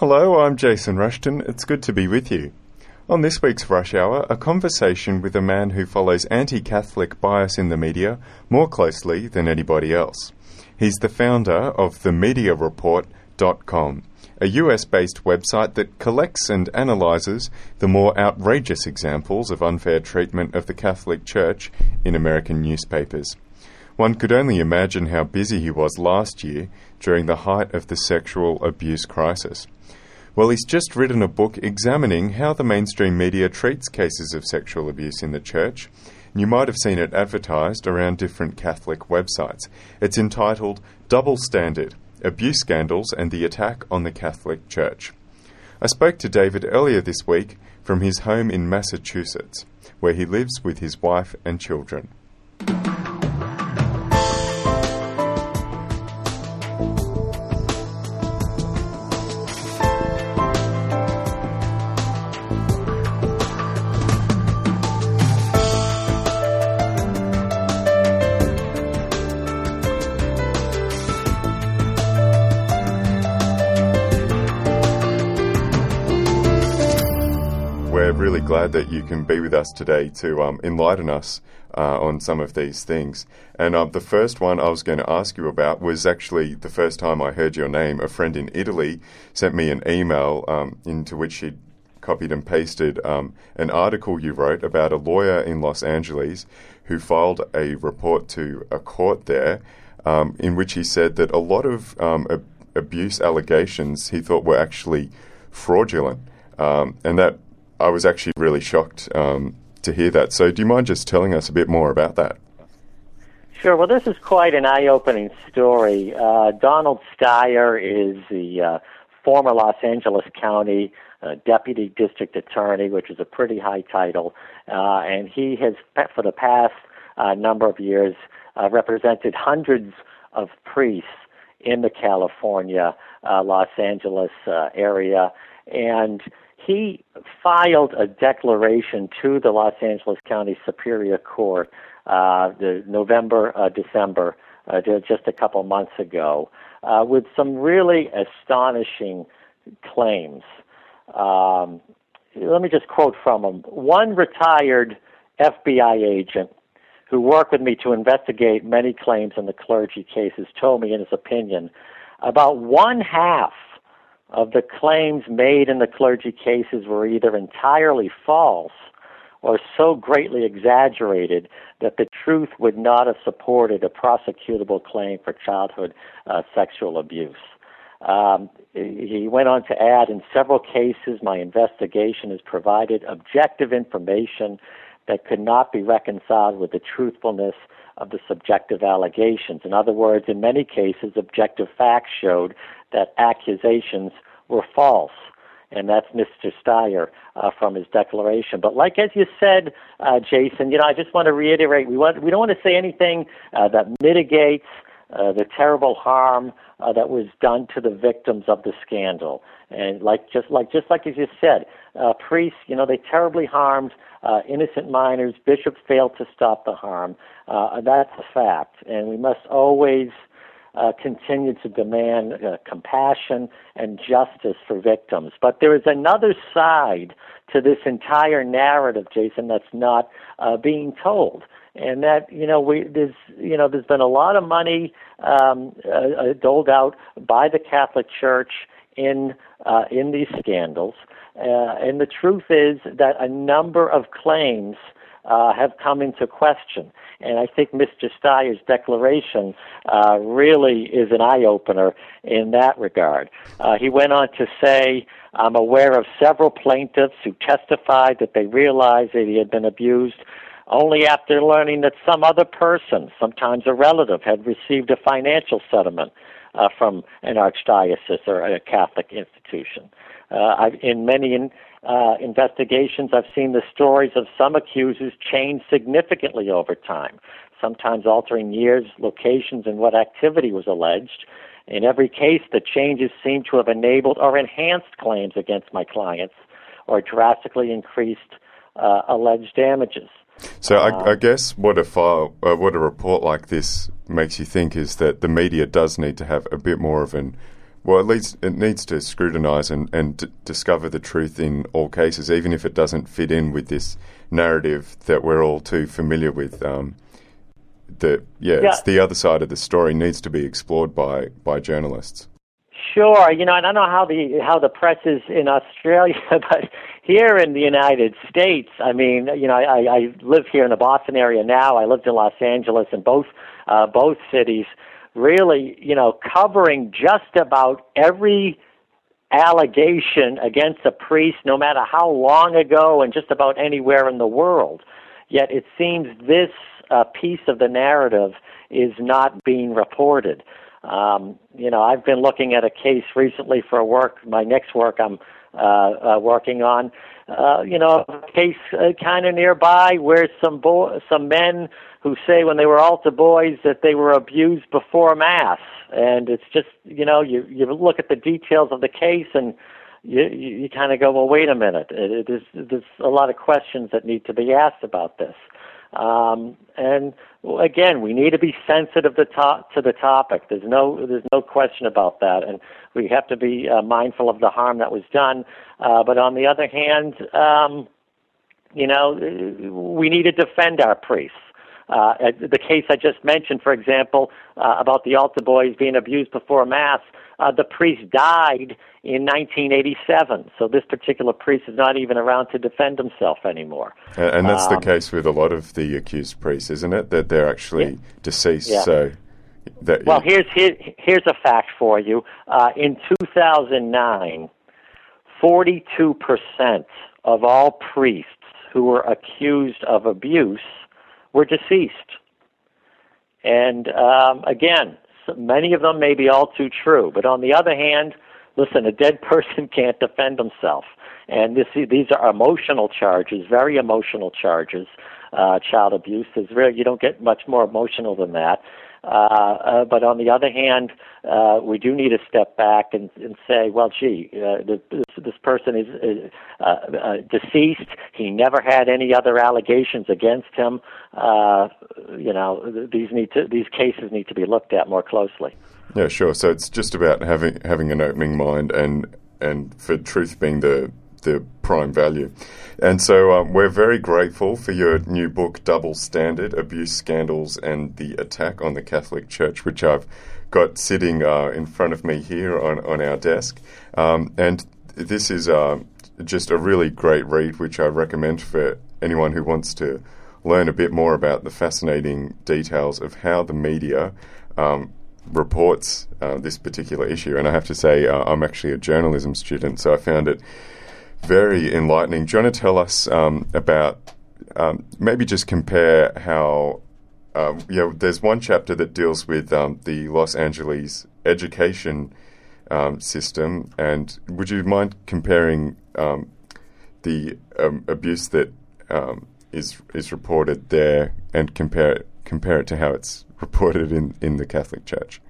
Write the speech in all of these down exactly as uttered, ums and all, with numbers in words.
Hello, I'm Jason Rushton. It's good to be with you. On this week's Rush Hour, a conversation with a man who follows anti-Catholic bias in the media more closely than anybody else. He's the founder of the media report dot com, a U S-based website that collects and analyses the more outrageous examples of unfair treatment of the Catholic Church in American newspapers. One could only imagine how busy he was last year during the height of the sexual abuse crisis. Well, he's just written a book examining how the mainstream media treats cases of sexual abuse in the church. You might have seen it advertised around different Catholic websites. It's entitled Double Standard: Abuse Scandals and the Attack on the Catholic Church. I spoke to David earlier this week from his home in Massachusetts, where he lives with his wife and children. Really glad that you can be with us today to um, enlighten us uh, on some of these things. And um, the first one I was going to ask you about was actually the first time I heard your name. A friend in Italy sent me an email um, into which she'd copied and pasted um, an article you wrote about a lawyer in Los Angeles who filed a report to a court there um, in which he said that a lot of um, ab- abuse allegations he thought were actually fraudulent, um, and that I was actually really shocked um, to hear that. So do you mind just telling us a bit more about that? Sure. Well, this is quite an eye-opening story. Uh, Donald Steyer is the uh, former Los Angeles County uh, Deputy District Attorney, which is a pretty high title, uh, and he has, for the past uh, number of years, uh, represented hundreds of priests in the California, uh, Los Angeles uh, area, and he filed a declaration to the Los Angeles County Superior Court uh, the November, uh, December, uh, just a couple months ago, uh, with some really astonishing claims. Um, let me just quote from him. One retired F B I agent who worked with me to investigate many claims in the clergy cases told me, in his opinion, about one half of the claims made in the clergy cases were either entirely false or so greatly exaggerated that the truth would not have supported a prosecutable claim for childhood uh, sexual abuse. Um, he went on to add, in several cases, my investigation has provided objective information that could not be reconciled with the truthfulness of the subjective allegations. In other words, in many cases, objective facts showed that accusations were false, and that's Mister Steyer uh, from his declaration. But like as you said, uh, Jason, you know, I just want to reiterate, we want we don't want to say anything uh, that mitigates uh, the terrible harm uh, that was done to the victims of the scandal. And like just like just like as you said, uh, priests, you know, they terribly harmed uh, innocent minors. Bishops failed to stop the harm. Uh, that's a fact, and we must always Uh, continue to demand uh, compassion and justice for victims. But there is another side to this entire narrative, Jason, that's not uh, being told. And that, you know, we there's you know there's been a lot of money um, uh, doled out by the Catholic Church in uh, in these scandals. Uh, and the truth is that a number of claims Uh, have come into question. And I think Mister Steyer's declaration uh, really is an eye-opener in that regard. Uh, he went on to say, I'm aware of several plaintiffs who testified that they realized that he had been abused only after learning that some other person, sometimes a relative, had received a financial settlement uh, from an archdiocese or a Catholic institution. Uh, I've, in many in, uh, investigations, I've seen the stories of some accusers change significantly over time, sometimes altering years, locations, and what activity was alleged. In every case, the changes seem to have enabled or enhanced claims against my clients or drastically increased uh, alleged damages. So I, I guess what a file, uh, what a report like this makes you think is that the media does need to have a bit more of an Well, at least it needs to scrutinise and, and d- discover the truth in all cases, even if it doesn't fit in with this narrative that we're all too familiar with. Um, the yeah, yeah, it's the other side of the story needs to be explored by, by journalists. Sure, you know, I don't know how the how the press is in Australia, but here in the United States, I mean, you know, I, I live here in the Boston area now. I lived in Los Angeles, and both uh, both cities really, you know, covering just about every allegation against a priest, no matter how long ago, and just about anywhere in the world. Yet it seems this uh, piece of the narrative is not being reported. Um, you know, I've been looking at a case recently for work, my next work I'm uh, uh, working on, uh, you know, a case uh, kind of nearby where some bo- some men who say when they were altar boys that they were abused before Mass. And it's just, you know, you, you look at the details of the case and you, you, you kind of go, well, wait a minute. It, it is, there's a lot of questions that need to be asked about this. Um, and again, we need to be sensitive to, to, to the topic. There's no, there's no question about that, and we have to be uh, mindful of the harm that was done. Uh, but on the other hand, um, you know, we need to defend our priests. Uh, the case I just mentioned, for example, uh, about the altar boys being abused before Mass, uh, the priest died in nineteen eighty-seven. So this particular priest is not even around to defend himself anymore. And, and that's um, the case with a lot of the accused priests, isn't it? That they're actually yeah. deceased. Yeah. So, that well, here's here, here's a fact for you. Uh, in two thousand nine, forty-two percent of all priests who were accused of abuse were deceased. And um, again, so many of them may be all too true. But on the other hand, listen, a dead person can't defend himself. And this, these are emotional charges, very emotional charges. Uh, child abuse is very, you don't get much more emotional than that. Uh, uh, but on the other hand, uh, we do need to step back and, and say, well, gee, uh, this, this person is uh, uh, deceased. He never had any other allegations against him. Uh, you know, these need to, these cases need to be looked at more closely. Yeah, sure. So it's just about having having an opening mind and and for truth being the the prime value. And so um, we're very grateful for your new book, Double Standard, Abuse, Scandals and the Attack on the Catholic Church, which I've got sitting uh, in front of me here on, on our desk. Um, and this is uh, just a really great read, which I recommend for anyone who wants to learn a bit more about the fascinating details of how the media um, reports uh, this particular issue. And I have to say, uh, I'm actually a journalism student, so I found it very enlightening. Do you want to tell us um, about, um, maybe just compare how, um, you know, there's one chapter that deals with um, the Los Angeles education um, system, and would you mind comparing um, the um, abuse that um, is is reported there and compare compare it to how it's reported in, in the Catholic Church?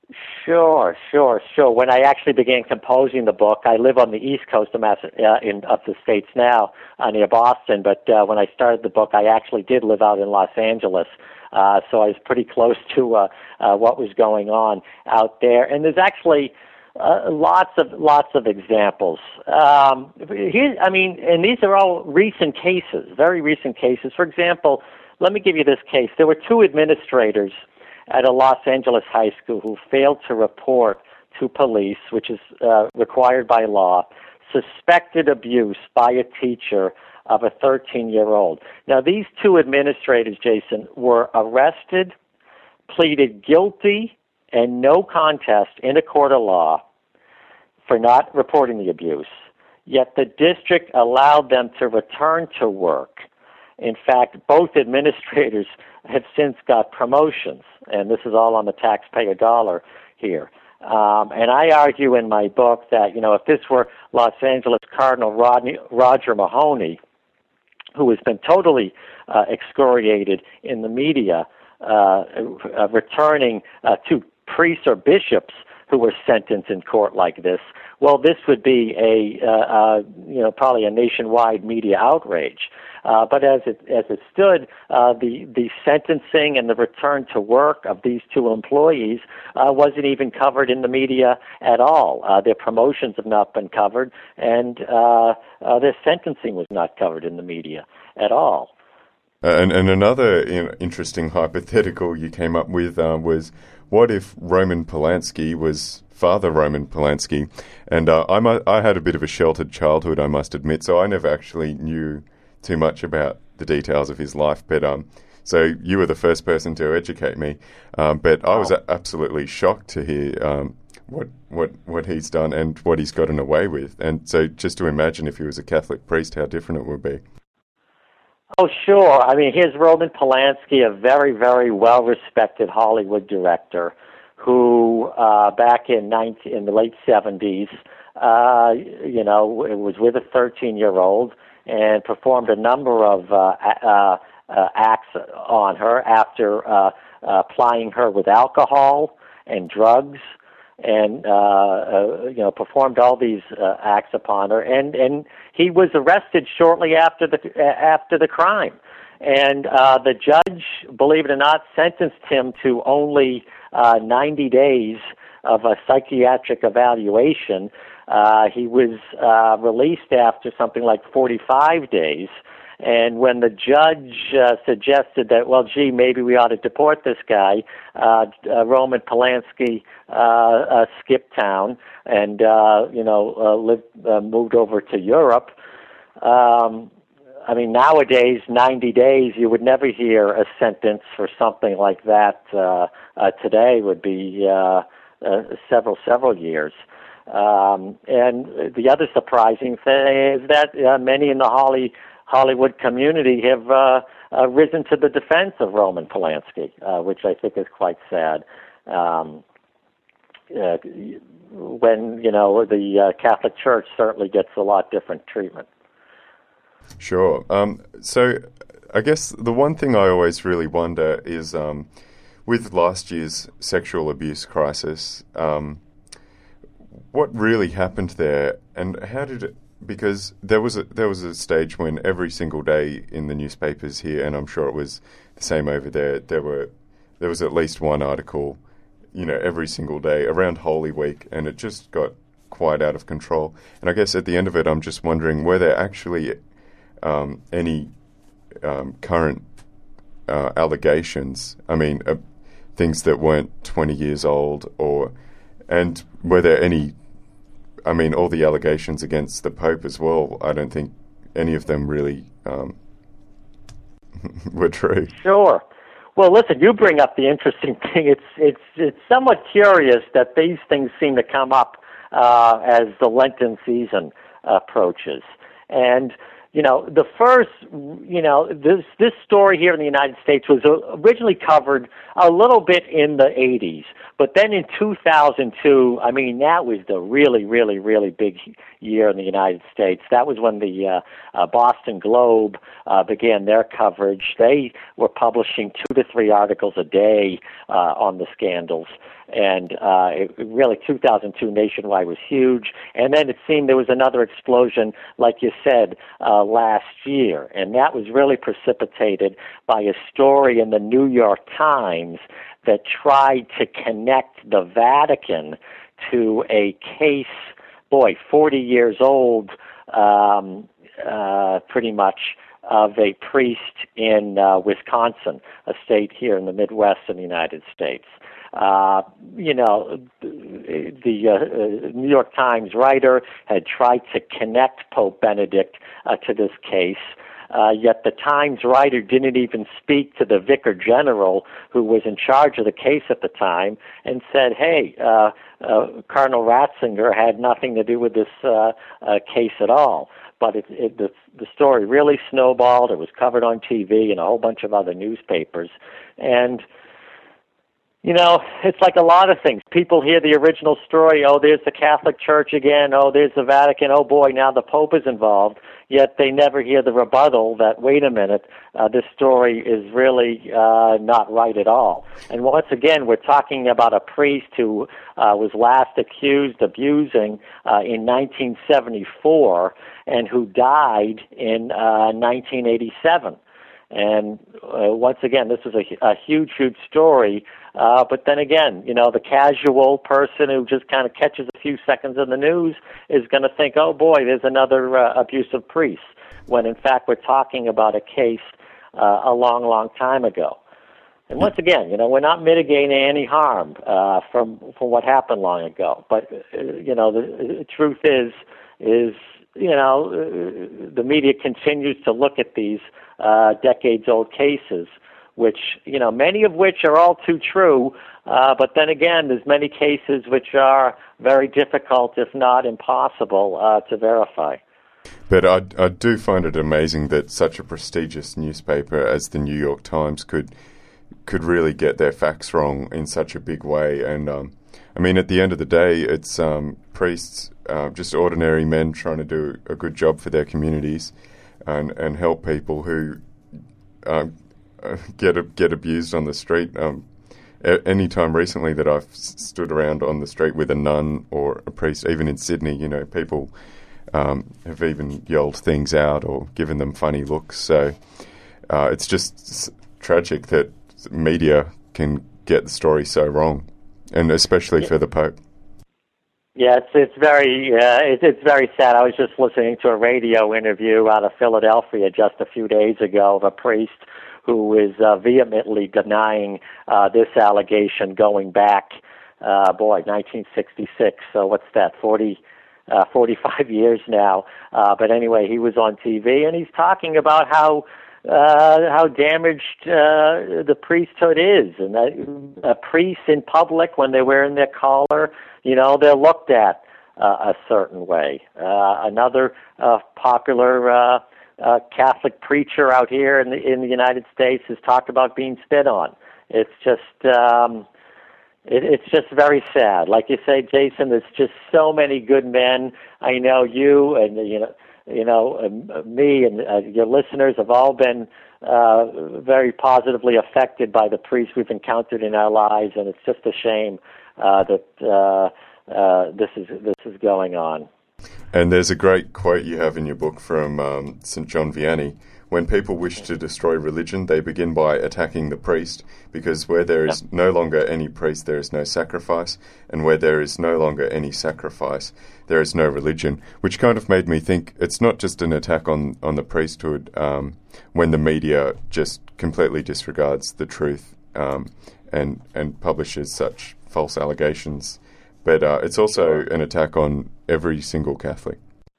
Sure, sure, sure. When I actually began composing the book, I live on the East Coast of, Mass- uh, in, of the States now, uh, near Boston, but uh, when I started the book, I actually did live out in Los Angeles, uh, so I was pretty close to uh, uh, what was going on out there. And there's actually uh, lots of lots of examples. Um, here, I mean, and these are all recent cases, very recent cases. For example, let me give you this case. There were two administrators at a Los Angeles high school who failed to report to police, which is uh, required by law, suspected abuse by a teacher of a thirteen-year-old. Now, these two administrators, Jason, were arrested, pleaded guilty, and no contest in a court of law for not reporting the abuse, yet the district allowed them to return to work. In fact, both administrators have since got promotions, and this is all on the taxpayer dollar here. Um, and I argue in my book that, you know, if this were Los Angeles Cardinal Rodney, Roger Mahony, who has been totally uh, excoriated in the media, uh, uh, returning uh, to priests or bishops who were sentenced in court like this, well, this would be a, uh, uh, you know, probably a nationwide media outrage. Uh, but as it as it stood, uh, the the sentencing and the return to work of these two employees uh, wasn't even covered in the media at all. Uh, their promotions have not been covered, and uh, uh, their sentencing was not covered in the media at all. And, and another you know, interesting hypothetical you came up with uh, was, what if Roman Polanski was Father Roman Polanski? And uh, I, mu- I had a bit of a sheltered childhood, I must admit, so I never actually knew too much about the details of his life. But um, so you were the first person to educate me. Um, but I was a- absolutely shocked to hear um, what what what he's done and what he's gotten away with. And so just to imagine if he was a Catholic priest, how different it would be. Oh, sure. I mean, here's Roman Polanski, a very, very well-respected Hollywood director who, uh, back in nineteen, in the late seventies, uh, you know, was with a thirteen-year-old and performed a number of uh, uh, uh, acts on her after uh, uh, plying her with alcohol and drugs, and uh, uh, you know, performed all these uh, acts upon her, and and he was arrested shortly after the uh, after the crime, and uh, the judge, believe it or not, sentenced him to only uh, ninety days of a psychiatric evaluation. Uh, he was uh, released after something like forty-five days. And when the judge uh, suggested that, well, gee, maybe we ought to deport this guy, uh, uh, Roman Polanski uh, uh, skipped town and, uh, you know, uh, lived, uh, moved over to Europe. Um, I mean, nowadays, ninety days, you would never hear a sentence for something like that. Uh, uh, today would be uh, uh, several, several years. Um, and the other surprising thing is that uh, many in the Holly Hollywood community have uh, uh, risen to the defense of Roman Polanski, uh, which I think is quite sad. Um, uh, when, you know, the uh, Catholic Church certainly gets a lot different treatment. Sure. Um, so I guess the one thing I always really wonder is um, with last year's sexual abuse crisis, um, what really happened there, and how did it? Because there was a, there was a stage when every single day in the newspapers here, and I'm sure it was the same over there, there were there was at least one article, you know, every single day around Holy Week, and it just got quite out of control. And I guess at the end of it, I'm just wondering, were there actually um, any um, current uh, allegations? I mean, uh, things that weren't twenty years old, or and were there any? I mean, all the allegations against the Pope as well, I don't think any of them really um, were true. Sure. Well, listen, you bring up the interesting thing. It's it's it's somewhat curious that these things seem to come up uh, as the Lenten season approaches. And, you know, the first, you know, this this story here in the United States was originally covered a little bit in the eighties. But then in two thousand two, I mean, that was the really, really, really big year in the United States. That was when the uh, uh, Boston Globe uh, began their coverage. They were publishing two to three articles a day uh, on the scandals. And uh, it, really, two thousand two nationwide was huge. And then it seemed there was another explosion, like you said, uh, last year. And that was really precipitated by a story in the New York Times that tried to connect the Vatican to a case, boy, forty years old, um, uh, pretty much, of a priest in uh, Wisconsin, a state here in the Midwest in the United States. Uh, you know, the uh, uh, New York Times writer had tried to connect Pope Benedict uh, to this case. Uh, yet the Times writer didn't even speak to the Vicar General, who was in charge of the case at the time, and said, hey, uh, uh, Cardinal Ratzinger had nothing to do with this uh, uh, case at all. But it, it, the, the story really snowballed. It was covered on T V and a whole bunch of other newspapers. And You know, it's like a lot of things. People hear the original story, oh, there's the Catholic Church again, oh, there's the Vatican, oh boy, now the Pope is involved, yet they never hear the rebuttal that, wait a minute, uh, this story is really uh, not right at all. And once again, we're talking about a priest who uh, was last accused of abusing uh, in nineteen seventy-four and who died in uh, nineteen eighty-seven. And uh, once again, this is a, a huge, huge story. Uh, but then again, you know, the casual person who just kind of catches a few seconds in the news is going to think, oh boy, there's another uh, abusive priest, when in fact we're talking about a case uh, a long, long time ago. And once again, you know, we're not mitigating any harm uh, from from what happened long ago. But uh, you know, the, the truth is, is you know, uh, the media continues to look at these uh, decades-old cases, which, you know, many of which are all too true, uh, but then again, there's many cases which are very difficult, if not impossible, uh, to verify. But I, I do find it amazing that such a prestigious newspaper as the New York Times could could really get their facts wrong in such a big way. And, um, I mean, at the end of the day, it's um, priests, uh, just ordinary men trying to do a good job for their communities and, and help people who um, get get abused on the street. Um, any time recently that I've stood around on the street with a nun or a priest, even in Sydney, you know, people um, have even yelled things out or given them funny looks. So uh, it's just tragic that media can get the story so wrong, and especially for the Pope. Yeah, it's it's very uh, it's it's very sad. I was just listening to a radio interview out of Philadelphia just a few days ago of a priest who is uh, vehemently denying uh, this allegation going back, uh, boy, nineteen sixty-six. So what's that, forty, uh, forty-five years now. Uh, but anyway, he was on T V, and he's talking about how uh, how damaged uh, the priesthood is. And that, uh, priests in public, when they're wearing their collar, you know, they're looked at uh, a certain way. Uh, another uh, popular uh Uh, Catholic preacher out here in the in the United States has talked about being spit on. It's just um, it, it's just very sad. Like you say, Jason, there's just so many good men. I know you and you know you know uh, me and uh, your listeners have all been uh, very positively affected by the priests we've encountered in our lives, and it's just a shame uh, that uh, uh, this is this is going on. And there's a great quote you have in your book from um, Saint John Vianney: when people wish to destroy religion, they begin by attacking the priest, because where there is no longer any priest, there is no sacrifice, and where there is no longer any sacrifice, there is no religion, which kind of made me think it's not just an attack on, on the priesthood um, when the media just completely disregards the truth um, and, and publishes such false allegations, but uh, it's also an attack on every single Catholic.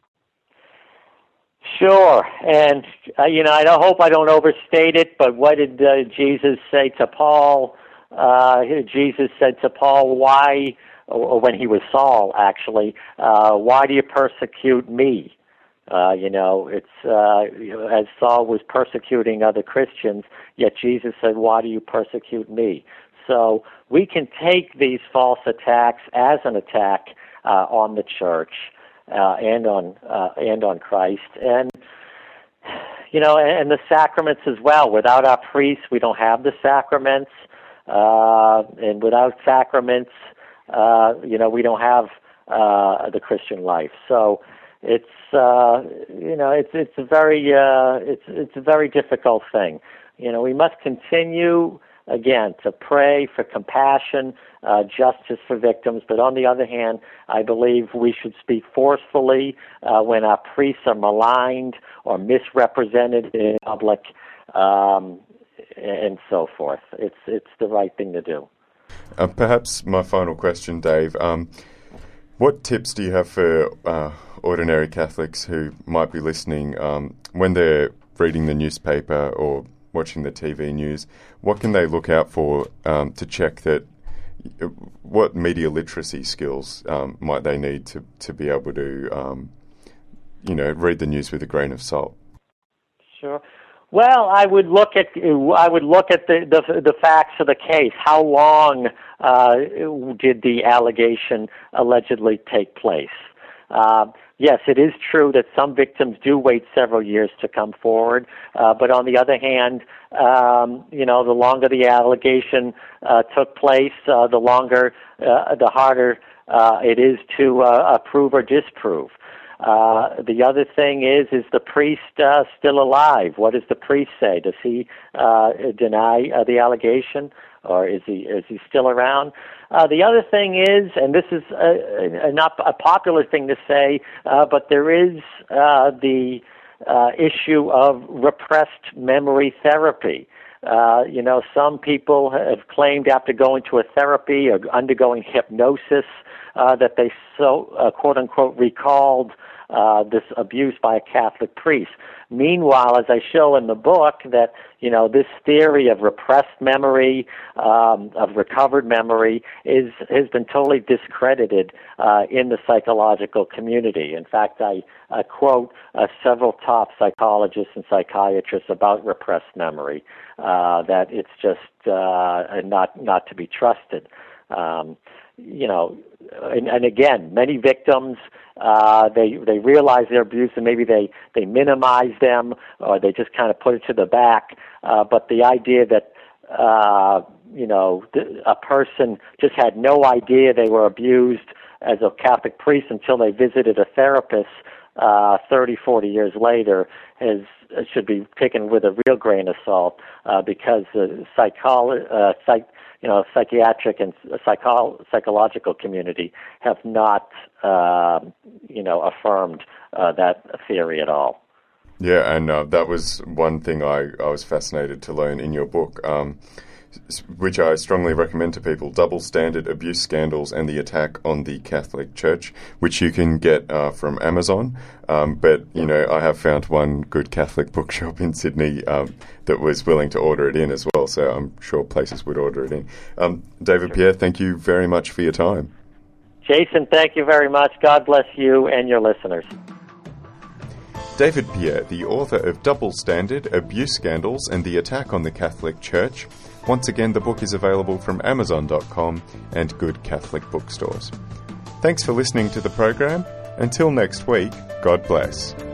Sure, and uh, you know, I don't, hope I don't overstate it, but what did uh, Jesus say to Paul? Uh, Jesus said to Paul, why, or when he was Saul, actually, uh, why do you persecute me? Uh, you know, it's uh, you know, as Saul was persecuting other Christians, yet Jesus said, why do you persecute me? So we can take these false attacks as an attack uh, on the church uh, and on uh, and on Christ, and you know, and the sacraments as well. Without our priests, we don't have the sacraments, uh, and without sacraments, uh, you know, we don't have uh, the Christian life. So it's uh, you know, it's it's a very uh, it's it's a very difficult thing. You know, we must continue, again, to pray for compassion, uh, justice for victims. But on the other hand, I believe we should speak forcefully uh, when our priests are maligned or misrepresented in public, um, and so forth. It's it's the right thing to do. Uh, perhaps my final question, Dave. Um, what tips do you have for uh, ordinary Catholics who might be listening um, when they're reading the newspaper or watching the T V news? What can they look out for um, to check that? What media literacy skills um, might they need to, to be able to, um, you know, read the news with a grain of salt? Sure. Well, I would look at I would look at the the, the facts of the case. How long uh, did the allegation allegedly take place? Uh, yes, it is true that some victims do wait several years to come forward, uh, but on the other hand, um, you know, the longer the allegation uh, took place, uh, the longer, uh, the harder uh, it is to uh, approve or disprove. Uh, the other thing is, is the priest uh, still alive? What does the priest say? Does he uh, deny uh, the allegation, or is he is he still around? Uh, the other thing is, and this is a, a, not a popular thing to say, uh, but there is uh, the uh, issue of repressed memory therapy. Uh, you know, some people have claimed after going to a therapy or undergoing hypnosis uh, that they so uh, quote unquote recalled Uh, this abuse by a Catholic priest. Meanwhile, as I show in the book, that, you know, this theory of repressed memory, um, of recovered memory, is has been totally discredited uh, in the psychological community. In fact, I, I quote uh, several top psychologists and psychiatrists about repressed memory, uh, that it's just uh, not not to be trusted. Um, you know, and, and again, many victims, uh, they they realize their abuse and maybe they, they minimize them or they just kind of put it to the back. Uh, but the idea that, uh, you know, th- a person just had no idea they were abused as a Catholic priest until they visited a therapist uh, thirty, forty years later is should be taken with a real grain of salt uh, because the psycholo- uh, psych you know, psychiatric and psycho- psychological community have not, uh, you know, affirmed uh, that theory at all. Yeah, and uh, that was one thing I, I was fascinated to learn in your book, um, which I strongly recommend to people, Double Standard, Abuse Scandals and the Attack on the Catholic Church, which you can get uh, from Amazon. Um, but, you know, I have found one good Catholic bookshop in Sydney um, that was willing to order it in as well, so I'm sure places would order it in. Um, David sure. Pierre, thank you very much for your time. Jason, thank you very much. God bless you and your listeners. David Pierre, the author of Double Standard, Abuse Scandals and the Attack on the Catholic Church. Once again, the book is available from amazon dot com and good Catholic bookstores. Thanks for listening to the program. Until next week, God bless.